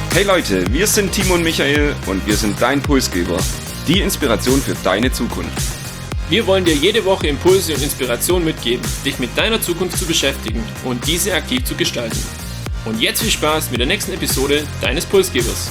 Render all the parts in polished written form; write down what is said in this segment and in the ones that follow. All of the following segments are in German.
Hey Leute, wir sind Timo und Michael und wir sind dein Pulsgeber. Die Inspiration für deine Zukunft. Wir wollen dir jede Woche Impulse und Inspiration mitgeben, dich mit deiner Zukunft zu beschäftigen und diese aktiv zu gestalten. Und jetzt viel Spaß mit der nächsten Episode deines Pulsgebers.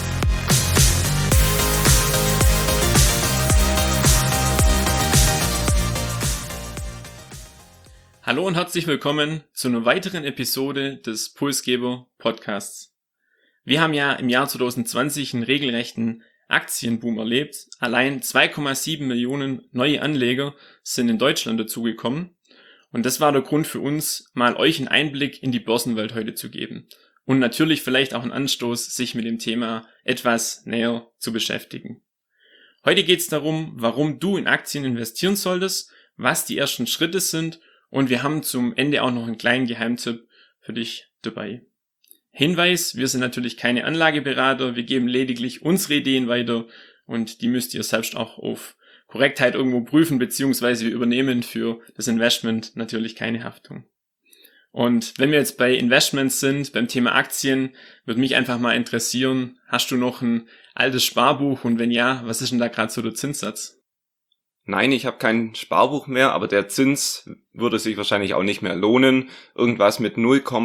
Hallo und herzlich willkommen zu einer weiteren Episode des Pulsgeber Podcasts. Wir haben ja im Jahr 2020 einen regelrechten Aktienboom erlebt. Allein 2,7 Millionen neue Anleger sind in Deutschland dazugekommen. Und das war der Grund für uns, mal euch einen Einblick in die Börsenwelt heute zu geben. Und natürlich vielleicht auch einen Anstoß, sich mit dem Thema etwas näher zu beschäftigen. Heute geht es darum, warum du in Aktien investieren solltest, was die ersten Schritte sind, und wir haben zum Ende auch noch einen kleinen Geheimtipp für dich dabei. Hinweis, wir sind natürlich keine Anlageberater, wir geben lediglich unsere Ideen weiter und die müsst ihr selbst auch auf Korrektheit irgendwo prüfen, beziehungsweise wir übernehmen für das Investment natürlich keine Haftung. Und wenn wir jetzt bei Investments sind, beim Thema Aktien, würde mich einfach mal interessieren, hast du noch ein altes Sparbuch und wenn ja, was ist denn da gerade so der Zinssatz? Nein, ich habe kein Sparbuch mehr, aber der Zins würde sich wahrscheinlich auch nicht mehr lohnen. Irgendwas mit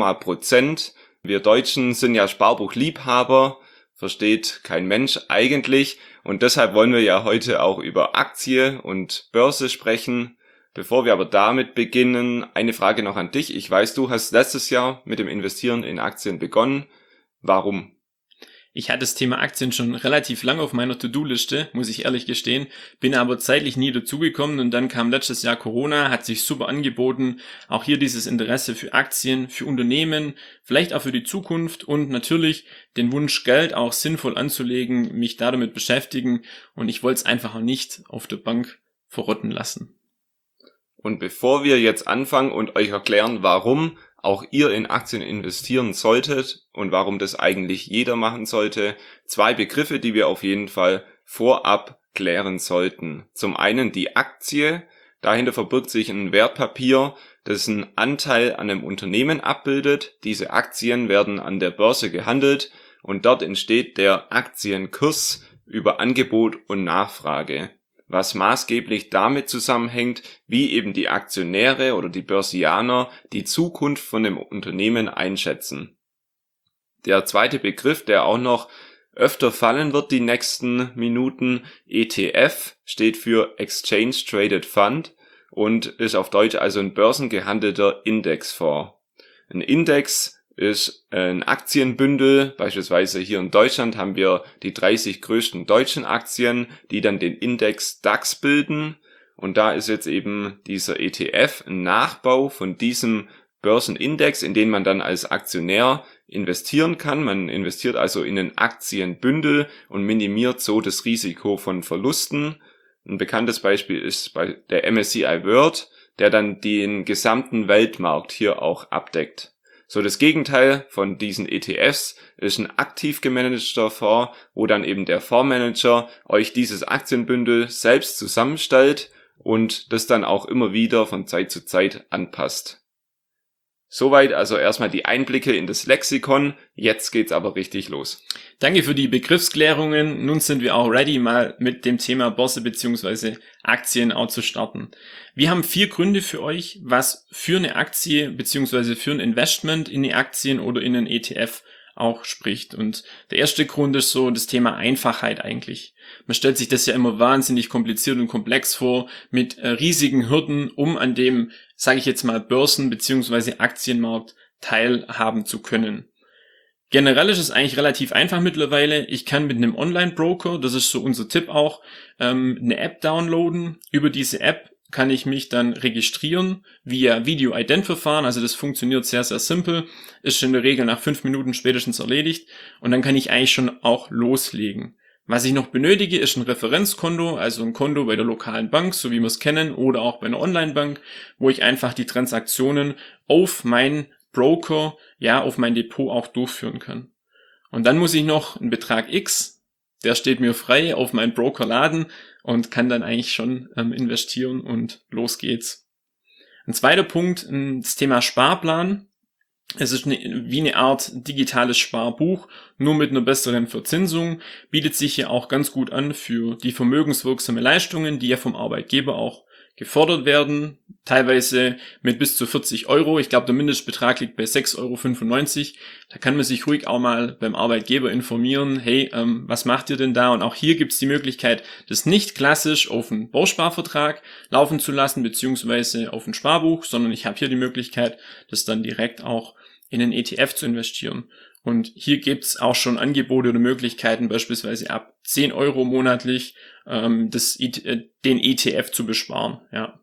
0,%. Wir Deutschen sind ja Sparbuchliebhaber, versteht kein Mensch eigentlich. Und deshalb wollen wir ja heute auch über Aktie und Börse sprechen. Bevor wir aber damit beginnen, eine Frage noch an dich. Ich weiß, du hast letztes Jahr mit dem Investieren in Aktien begonnen. Warum? Ich hatte das Thema Aktien schon relativ lange auf meiner To-Do-Liste, muss ich ehrlich gestehen, bin aber zeitlich nie dazugekommen und dann kam letztes Jahr Corona, hat sich super angeboten, auch hier dieses Interesse für Aktien, für Unternehmen, vielleicht auch für die Zukunft und natürlich den Wunsch, Geld auch sinnvoll anzulegen, mich da damit beschäftigen und ich wollte es einfach auch nicht auf der Bank verrotten lassen. Und bevor wir jetzt anfangen und euch erklären, warum auch ihr in Aktien investieren solltet und warum das eigentlich jeder machen sollte, 2 Begriffe, die wir auf jeden Fall vorab klären sollten. Zum einen die Aktie, dahinter verbirgt sich ein Wertpapier, das einen Anteil an einem Unternehmen abbildet. Diese Aktien werden an der Börse gehandelt und dort entsteht der Aktienkurs über Angebot und Nachfrage, was maßgeblich damit zusammenhängt, wie eben die Aktionäre oder die Börsianer die Zukunft von dem Unternehmen einschätzen. Der zweite Begriff, der auch noch öfter fallen wird die nächsten Minuten, ETF, steht für Exchange Traded Fund und ist auf Deutsch also ein börsengehandelter Indexfonds. Ein Index ist ein Aktienbündel, beispielsweise hier in Deutschland haben wir die 30 größten deutschen Aktien, die dann den Index DAX bilden und da ist jetzt eben dieser ETF ein Nachbau von diesem Börsenindex, in den man dann als Aktionär investieren kann. Man investiert also in ein Aktienbündel und minimiert so das Risiko von Verlusten. Ein bekanntes Beispiel ist bei der MSCI World, der dann den gesamten Weltmarkt hier auch abdeckt. So, das Gegenteil von diesen ETFs ist ein aktiv gemanagter Fonds, wo dann eben der Fondsmanager euch dieses Aktienbündel selbst zusammenstellt und das dann auch immer wieder von Zeit zu Zeit anpasst. Soweit also erstmal die Einblicke in das Lexikon, jetzt geht's aber richtig los. Danke für die Begriffsklärungen. Nun sind wir auch ready, mal mit dem Thema Börse bzw. Aktien auch zu starten. Wir haben 4 Gründe für euch, was für eine Aktie bzw. für ein Investment in die Aktien oder in einen ETF auch spricht. Und der erste Grund ist so das Thema Einfachheit eigentlich. Man stellt sich das ja immer wahnsinnig kompliziert und komplex vor, mit riesigen Hürden, um an dem, sage ich jetzt mal, Börsen- bzw. Aktienmarkt teilhaben zu können. Generell ist es eigentlich relativ einfach mittlerweile. Ich kann mit einem Online-Broker, das ist so unser Tipp auch, eine App downloaden. Über diese App kann ich mich dann registrieren via Video-Ident-Verfahren. Also das funktioniert sehr, sehr simpel. Ist in der Regel nach 5 Minuten spätestens erledigt. Und dann kann ich eigentlich schon auch loslegen. Was ich noch benötige, ist ein Referenzkonto, also ein Konto bei der lokalen Bank, so wie wir es kennen, oder auch bei einer Online-Bank, wo ich einfach die Transaktionen auf meinen Broker, ja, auf mein Depot auch durchführen kann. Und dann muss ich noch einen Betrag X, der steht mir frei, auf meinen Broker laden und kann dann eigentlich schon investieren und los geht's. Ein zweiter Punkt, das Thema Sparplan. Es ist wie eine Art digitales Sparbuch, nur mit einer besseren Verzinsung, bietet sich ja auch ganz gut an für die vermögenswirksame Leistungen, die ja vom Arbeitgeber auch gefordert werden, teilweise mit bis zu 40 Euro. Ich glaube, der Mindestbetrag liegt bei 6,95 Euro. Da kann man sich ruhig auch mal beim Arbeitgeber informieren, hey, was macht ihr denn da? Und auch hier gibt es die Möglichkeit, das nicht klassisch auf einen Bausparvertrag laufen zu lassen, beziehungsweise auf ein Sparbuch, sondern ich habe hier die Möglichkeit, das dann direkt auch in einen ETF zu investieren. Und hier gibt's auch schon Angebote oder Möglichkeiten, beispielsweise ab 10 Euro monatlich den ETF zu besparen. Ja.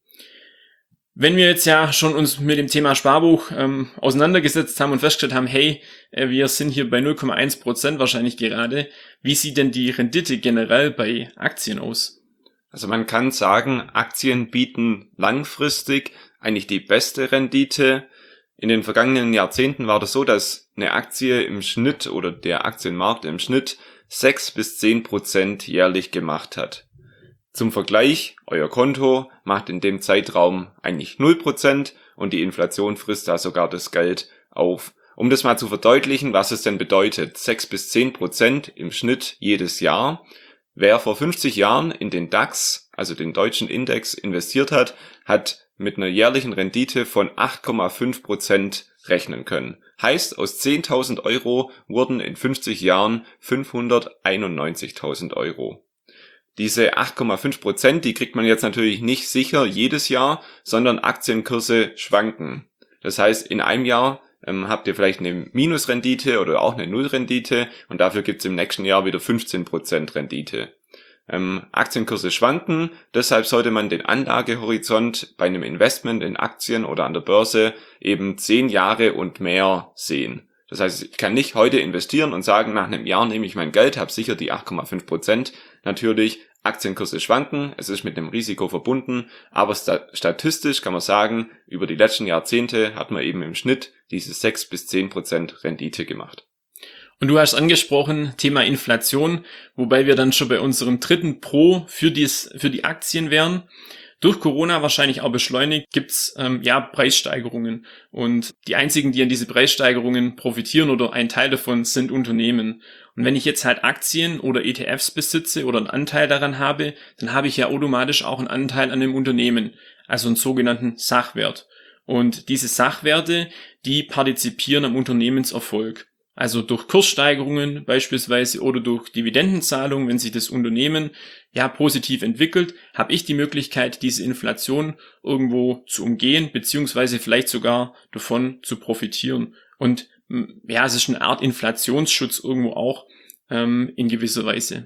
Wenn wir jetzt ja schon uns mit dem Thema Sparbuch auseinandergesetzt haben und festgestellt haben, hey, wir sind hier bei 0,1% wahrscheinlich gerade, wie sieht denn die Rendite generell bei Aktien aus? Also man kann sagen, Aktien bieten langfristig eigentlich die beste Rendite. In den vergangenen Jahrzehnten war das so, dass eine Aktie im Schnitt oder der Aktienmarkt im Schnitt 6-10% jährlich gemacht hat. Zum Vergleich, euer Konto macht in dem Zeitraum eigentlich 0% und die Inflation frisst da sogar das Geld auf. Um das mal zu verdeutlichen, was es denn bedeutet, 6-10% im Schnitt jedes Jahr. Wer vor 50 Jahren in den DAX, also den deutschen Index, investiert hat, hat mit einer jährlichen Rendite von 8,5% rechnen können. Heißt, aus 10.000 Euro wurden in 50 Jahren 591.000 Euro. Diese 8,5%, die kriegt man jetzt natürlich nicht sicher jedes Jahr, sondern Aktienkurse schwanken. Das heißt, in einem Jahr habt ihr vielleicht eine Minusrendite oder auch eine Nullrendite und dafür gibt's im nächsten Jahr wieder 15% Rendite. Aktienkurse schwanken, deshalb sollte man den Anlagehorizont bei einem Investment in Aktien oder an der Börse eben 10 Jahre und mehr sehen. Das heißt, ich kann nicht heute investieren und sagen, nach einem Jahr nehme ich mein Geld, habe sicher die 8,5%. Natürlich, Aktienkurse schwanken, es ist mit einem Risiko verbunden, aber statistisch kann man sagen, über die letzten Jahrzehnte hat man eben im Schnitt diese 6-10% Rendite gemacht. Und du hast angesprochen, Thema Inflation, wobei wir dann schon bei unserem dritten Pro für die Aktien wären. Durch Corona wahrscheinlich auch beschleunigt, gibt's Preissteigerungen. Und die einzigen, die an diese Preissteigerungen profitieren oder ein Teil davon, sind Unternehmen. Und wenn ich jetzt halt Aktien oder ETFs besitze oder einen Anteil daran habe, dann habe ich ja automatisch auch einen Anteil an dem Unternehmen, also einen sogenannten Sachwert. Und diese Sachwerte, die partizipieren am Unternehmenserfolg. Also durch Kurssteigerungen beispielsweise oder durch Dividendenzahlungen, wenn sich das Unternehmen positiv entwickelt, habe ich die Möglichkeit, diese Inflation irgendwo zu umgehen, beziehungsweise vielleicht sogar davon zu profitieren. Und es ist eine Art Inflationsschutz irgendwo auch in gewisser Weise.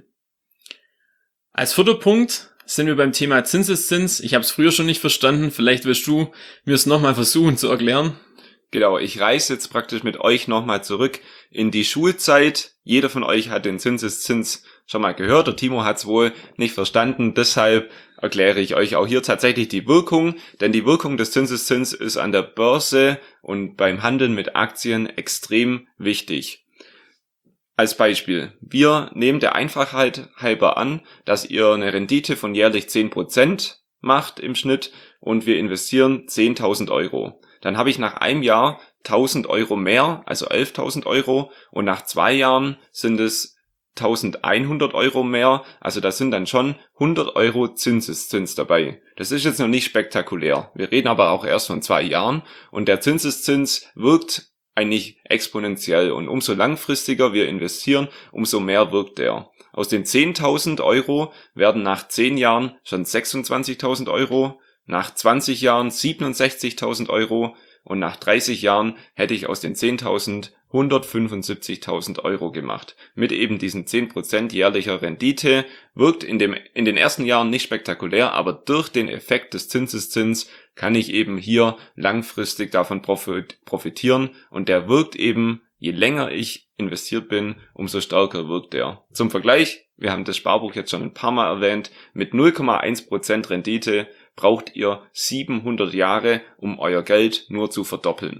Als vierter Punkt sind wir beim Thema Zinseszins. Ich habe es früher schon nicht verstanden, vielleicht wirst du mir es nochmal versuchen zu erklären. Genau, ich reise jetzt praktisch mit euch nochmal zurück in die Schulzeit. Jeder von euch hat den Zinseszins schon mal gehört. Der Timo hat es wohl nicht verstanden. Deshalb erkläre ich euch auch hier tatsächlich die Wirkung. Denn die Wirkung des Zinseszins ist an der Börse und beim Handeln mit Aktien extrem wichtig. Als Beispiel, wir nehmen der Einfachheit halber an, dass ihr eine Rendite von jährlich 10% macht im Schnitt und wir investieren 10.000 Euro. Dann habe ich nach einem Jahr 1.000 Euro mehr, also 11.000 Euro und nach 2 Jahren sind es 1.100 Euro mehr, also da sind dann schon 100 Euro Zinseszins dabei. Das ist jetzt noch nicht spektakulär. Wir reden aber auch erst von 2 Jahren und der Zinseszins wirkt eigentlich exponentiell und umso langfristiger wir investieren, umso mehr wirkt er. Aus den 10.000 Euro werden nach 10 Jahren schon 26.000 Euro, nach 20 Jahren 67.000 Euro und nach 30 Jahren hätte ich aus den 10.000 175.000 Euro gemacht. Mit eben diesen 10% jährlicher Rendite wirkt in den ersten Jahren nicht spektakulär, aber durch den Effekt des Zinseszins kann ich eben hier langfristig davon profitieren und der wirkt eben, je länger ich investiert bin, umso stärker wirkt er. Zum Vergleich, wir haben das Sparbuch jetzt schon ein paar Mal erwähnt, mit 0,1% Rendite braucht ihr 700 Jahre, um euer Geld nur zu verdoppeln.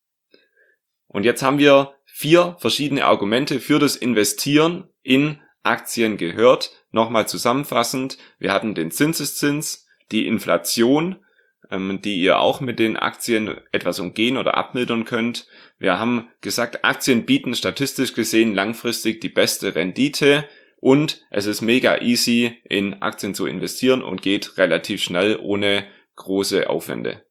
Und jetzt haben wir 4 verschiedene Argumente für das Investieren in Aktien gehört. Nochmal zusammenfassend, wir hatten den Zinseszins, die Inflation, die ihr auch mit den Aktien etwas umgehen oder abmildern könnt. Wir haben gesagt, Aktien bieten statistisch gesehen langfristig die beste Rendite und es ist mega easy, in Aktien zu investieren und geht relativ schnell ohne große Aufwände.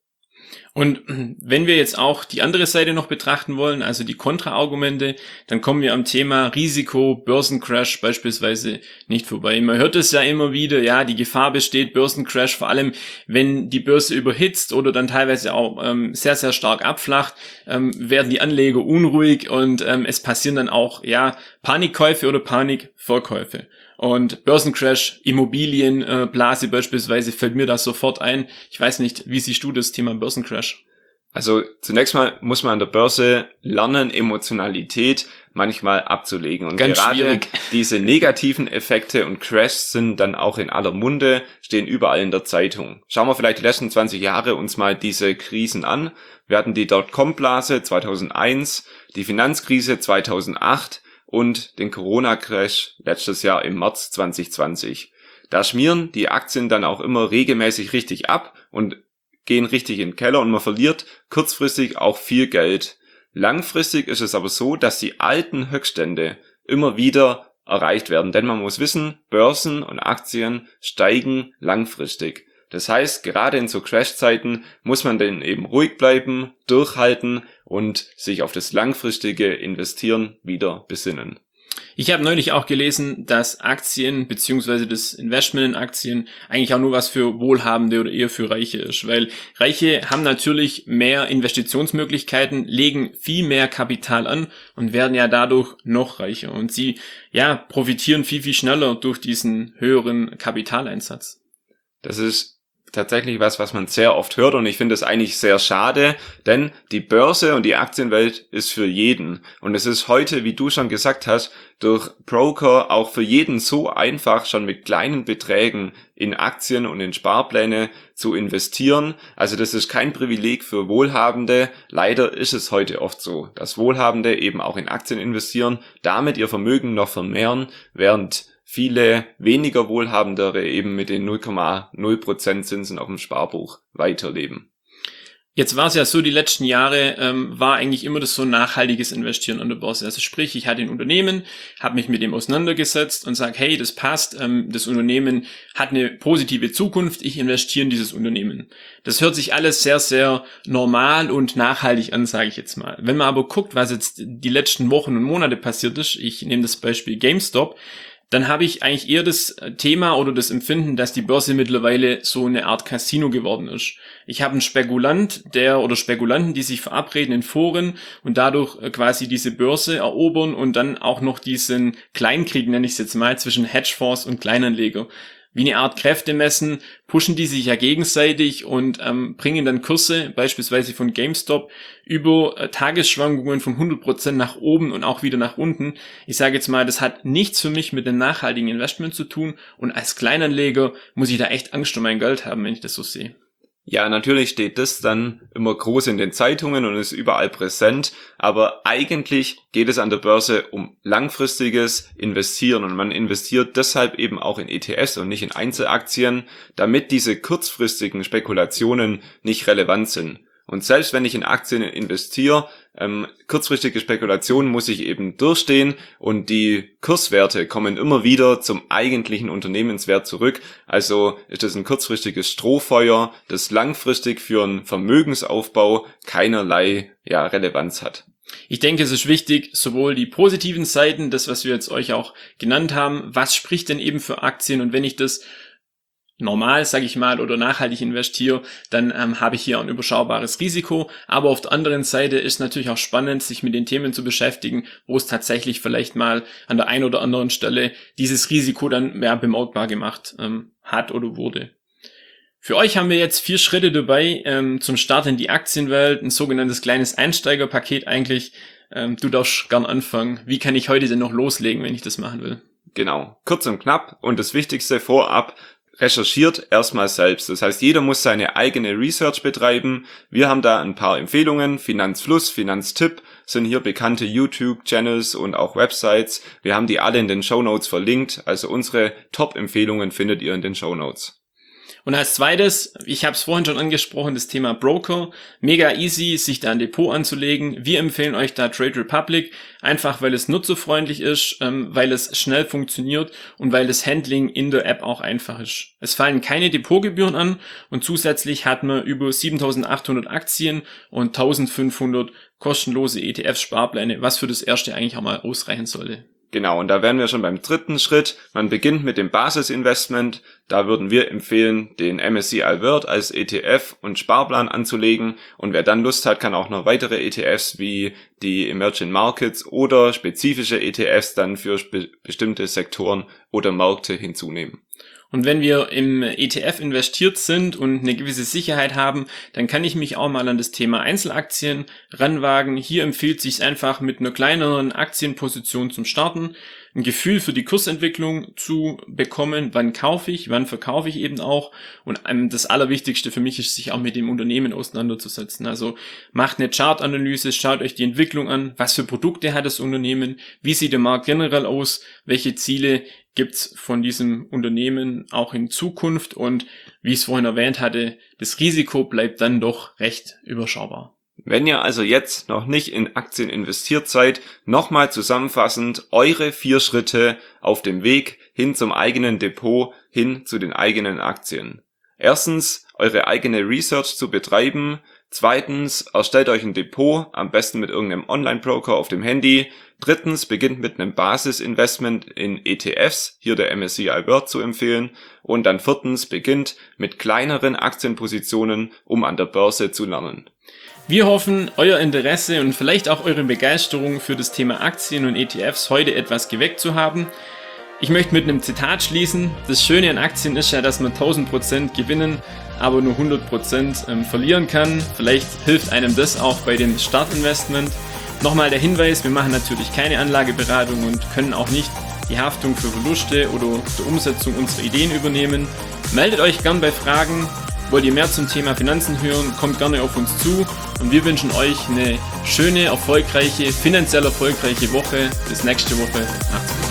Und wenn wir jetzt auch die andere Seite noch betrachten wollen, also die Kontraargumente, dann kommen wir am Thema Risiko, Börsencrash beispielsweise nicht vorbei. Man hört es ja immer wieder, ja, die Gefahr besteht, Börsencrash, vor allem wenn die Börse überhitzt oder dann teilweise auch sehr, sehr stark abflacht, werden die Anleger unruhig und es passieren dann auch, ja, Panikkäufe oder Panikverkäufe. Und Börsencrash, Immobilienblase beispielsweise fällt mir da sofort ein. Ich weiß nicht, wie siehst du das Thema Börsencrash? Also zunächst mal muss man an der Börse lernen, Emotionalität manchmal abzulegen. Und ganz gerade schwierig. Diese negativen Effekte und Crashs sind dann auch in aller Munde, stehen überall in der Zeitung. Schauen wir vielleicht die letzten 20 Jahre uns mal diese Krisen an. Wir hatten die Dotcom-Blase 2001, die Finanzkrise 2008, und den Corona-Crash letztes Jahr im März 2020. Da schmieren die Aktien dann auch immer regelmäßig richtig ab und gehen richtig in den Keller und man verliert kurzfristig auch viel Geld. Langfristig ist es aber so, dass die alten Höchststände immer wieder erreicht werden, denn man muss wissen, Börsen und Aktien steigen langfristig. Das heißt, gerade in so Crash-Zeiten muss man dann eben ruhig bleiben, durchhalten und sich auf das langfristige Investieren wieder besinnen. Ich habe neulich auch gelesen, dass Aktien bzw. das Investment in Aktien eigentlich auch nur was für Wohlhabende oder eher für Reiche ist, weil Reiche haben natürlich mehr Investitionsmöglichkeiten, legen viel mehr Kapital an und werden ja dadurch noch reicher und sie profitieren viel, viel schneller durch diesen höheren Kapitaleinsatz. Das ist tatsächlich was man sehr oft hört und ich finde es eigentlich sehr schade, denn die Börse und die Aktienwelt ist für jeden und es ist heute, wie du schon gesagt hast, durch Broker auch für jeden so einfach, schon mit kleinen Beträgen in Aktien und in Sparpläne zu investieren. Also das ist kein Privileg für Wohlhabende. Leider ist es heute oft so, dass Wohlhabende eben auch in Aktien investieren, damit ihr Vermögen noch vermehren, während viele weniger Wohlhabendere eben mit den 0,0% Zinsen auf dem Sparbuch weiterleben. Jetzt war es ja so, die letzten Jahre war eigentlich immer das so nachhaltiges Investieren an der Börse. Also sprich, ich hatte ein Unternehmen, habe mich mit dem auseinandergesetzt und sage, hey, das passt, das Unternehmen hat eine positive Zukunft, ich investiere in dieses Unternehmen. Das hört sich alles sehr, sehr normal und nachhaltig an, sage ich jetzt mal. Wenn man aber guckt, was jetzt die letzten Wochen und Monate passiert ist, ich nehme das Beispiel GameStop, dann habe ich eigentlich eher das Thema oder das Empfinden, dass die Börse mittlerweile so eine Art Casino geworden ist. Ich habe einen Spekulant, oder Spekulanten, die sich verabreden in Foren und dadurch quasi diese Börse erobern und dann auch noch diesen Kleinkrieg, nenne ich es jetzt mal, zwischen Hedgefonds und Kleinanleger. Wie eine Art Kräftemessen, pushen die sich ja gegenseitig und bringen dann Kurse, beispielsweise von GameStop, über Tagesschwankungen von 100% nach oben und auch wieder nach unten. Ich sage jetzt mal, das hat nichts für mich mit einem nachhaltigen Investment zu tun und als Kleinanleger muss ich da echt Angst um mein Geld haben, wenn ich das so sehe. Ja, natürlich steht das dann immer groß in den Zeitungen und ist überall präsent, aber eigentlich geht es an der Börse um langfristiges Investieren und man investiert deshalb eben auch in ETFs und nicht in Einzelaktien, damit diese kurzfristigen Spekulationen nicht relevant sind. Und selbst wenn ich in Aktien investiere, kurzfristige Spekulationen muss ich eben durchstehen und die Kurswerte kommen immer wieder zum eigentlichen Unternehmenswert zurück. Also ist es ein kurzfristiges Strohfeuer, das langfristig für einen Vermögensaufbau keinerlei Relevanz hat. Ich denke, es ist wichtig, sowohl die positiven Seiten, das, was wir jetzt euch auch genannt haben, was spricht denn eben für Aktien und wenn ich das normal, sage ich mal, oder nachhaltig investiere, dann habe ich hier ein überschaubares Risiko. Aber auf der anderen Seite ist natürlich auch spannend, sich mit den Themen zu beschäftigen, wo es tatsächlich vielleicht mal an der einen oder anderen Stelle dieses Risiko dann mehr bemerkbar gemacht hat oder wurde. Für euch haben wir jetzt 4 Schritte dabei zum Start in die Aktienwelt, ein sogenanntes kleines Einsteigerpaket eigentlich. Du darfst gern anfangen. Wie kann ich heute denn noch loslegen, wenn ich das machen will? Genau, kurz und knapp und das Wichtigste vorab, recherchiert erstmal selbst. Das heißt, jeder muss seine eigene Research betreiben. Wir haben da ein paar Empfehlungen. Finanzfluss, Finanztipp sind hier bekannte YouTube-Channels und auch Websites. Wir haben die alle in den Shownotes verlinkt. Also unsere Top-Empfehlungen findet ihr in den Shownotes. Und als zweites, ich habe es vorhin schon angesprochen, das Thema Broker. Mega easy, sich da ein Depot anzulegen. Wir empfehlen euch da Trade Republic, einfach weil es nutzerfreundlich ist, weil es schnell funktioniert und weil das Handling in der App auch einfach ist. Es fallen keine Depotgebühren an und zusätzlich hat man über 7.800 Aktien und 1.500 kostenlose ETF-Sparpläne, was für das erste eigentlich auch mal ausreichen sollte. Genau, und da wären wir schon beim dritten Schritt. Man beginnt mit dem Basisinvestment. Da würden wir empfehlen, den MSCI World als ETF und Sparplan anzulegen. Und wer dann Lust hat, kann auch noch weitere ETFs wie die Emerging Markets oder spezifische ETFs dann für bestimmte Sektoren oder Märkte hinzunehmen. Und wenn wir im ETF investiert sind und eine gewisse Sicherheit haben, dann kann ich mich auch mal an das Thema Einzelaktien ranwagen. Hier empfiehlt es sich einfach mit einer kleineren Aktienposition zum Starten, ein Gefühl für die Kursentwicklung zu bekommen, wann kaufe ich, wann verkaufe ich eben auch. Und das Allerwichtigste für mich ist, sich auch mit dem Unternehmen auseinanderzusetzen. Also macht eine Chartanalyse, schaut euch die Entwicklung an, was für Produkte hat das Unternehmen, wie sieht der Markt generell aus, welche Ziele gibt's von diesem Unternehmen auch in Zukunft und wie ich es vorhin erwähnt hatte, das Risiko bleibt dann doch recht überschaubar. Wenn ihr also jetzt noch nicht in Aktien investiert seid, nochmal zusammenfassend eure 4 Schritte auf dem Weg hin zum eigenen Depot, hin zu den eigenen Aktien. Erstens, eure eigene Research zu betreiben. Zweitens, erstellt euch ein Depot, am besten mit irgendeinem Online-Broker auf dem Handy. Drittens, beginnt mit einem Basisinvestment in ETFs, hier der MSCI World zu empfehlen. Und dann viertens, beginnt mit kleineren Aktienpositionen, um an der Börse zu lernen. Wir hoffen, euer Interesse und vielleicht auch eure Begeisterung für das Thema Aktien und ETFs heute etwas geweckt zu haben. Ich möchte mit einem Zitat schließen. Das Schöne an Aktien ist ja, dass man 1000% gewinnen, aber nur 100% verlieren kann. Vielleicht hilft einem das auch bei dem Startinvestment. Nochmal der Hinweis, wir machen natürlich keine Anlageberatung und können auch nicht die Haftung für Verluste oder der Umsetzung unserer Ideen übernehmen. Meldet euch gern bei Fragen. Wollt ihr mehr zum Thema Finanzen hören, kommt gerne auf uns zu und wir wünschen euch eine schöne, erfolgreiche, finanziell erfolgreiche Woche. Bis nächste Woche. Macht's gut.